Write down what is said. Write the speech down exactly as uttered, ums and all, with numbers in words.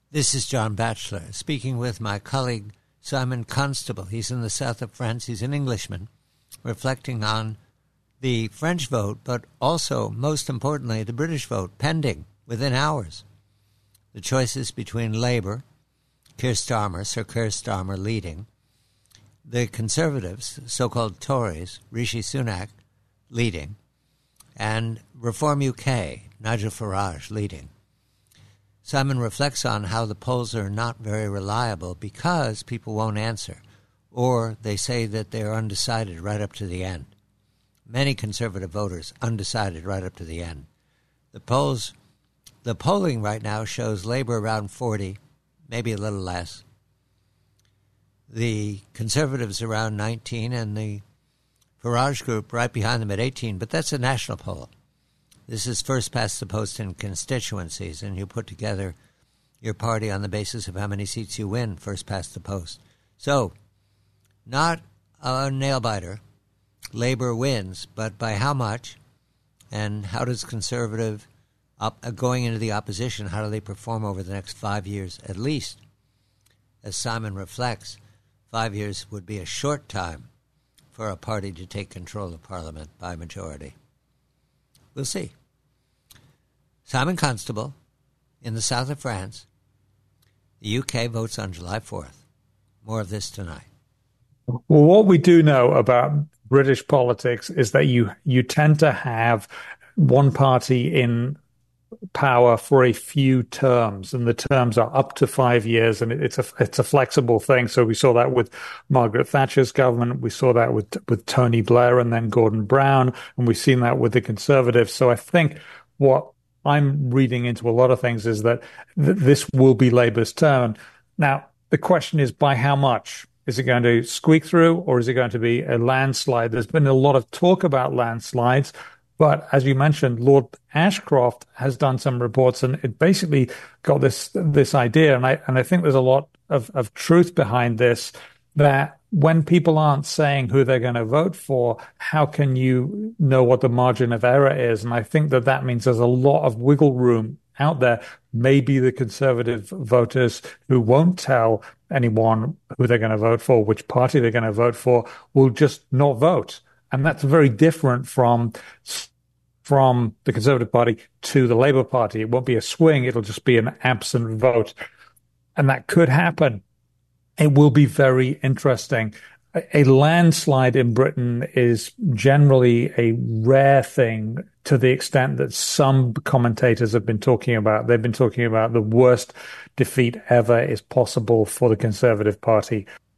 This is John Batchelor, speaking with my colleague Simon Constable. He's in the south of France. He's an Englishman, reflecting on the French vote, but also, most importantly, the British vote, pending within hours. The choices between Labour, Keir Starmer, Sir Keir Starmer leading, the Conservatives, so-called Tories, Rishi Sunak leading, and Reform U K, Nigel Farage leading. Simon reflects on how the polls are not very reliable because people won't answer, or they say that they're undecided right up to the end. Many conservative voters undecided right up to the end. The polls, the polling right now shows Labour around forty, maybe a little less. The Conservatives around nineteen, and the Farage group right behind them at eighteen, but that's a national poll. This is first past the post in constituencies, and you put together your party on the basis of how many seats you win first past the post. So, not a nail-biter. Labour wins, but by how much? And how does Conservative, up, going into the opposition, how do they perform over the next five years at least? As Simon reflects, five years would be a short time for a party to take control of Parliament by majority. We'll see. Simon Constable, in the south of France. The U K votes on July fourth. More of this tonight. Well, what we do know about British politics is that you you tend to have one party in power for a few terms, and the terms are up to five years, and it's a it's a flexible thing. So we saw that with Margaret Thatcher's government, we saw that with with Tony Blair and then Gordon Brown, and we've seen that with the Conservatives. So I think what I'm reading into a lot of things is that th- this will be Labour's turn. Now, the question is by how much? Is it going to squeak through, or is it going to be a landslide? There's been a lot of talk about landslides, but as you mentioned, Lord Ashcroft has done some reports, and it basically got this this idea, and I and I think there's a lot of, of truth behind this, that when people aren't saying who they're going to vote for, how can you know what the margin of error is? And I think that that means there's a lot of wiggle room out there. Maybe the Conservative voters who won't tell anyone who they're going to vote for, which party they're going to vote for, will just not vote. And that's very different from from the Conservative Party to the Labour Party. It won't be a swing. It'll just be an absent vote. And that could happen. It will be very interesting. A landslide in Britain is generally a rare thing, to the extent that some commentators have been talking about. They've been talking about the worst defeat ever is possible for the Conservative Party.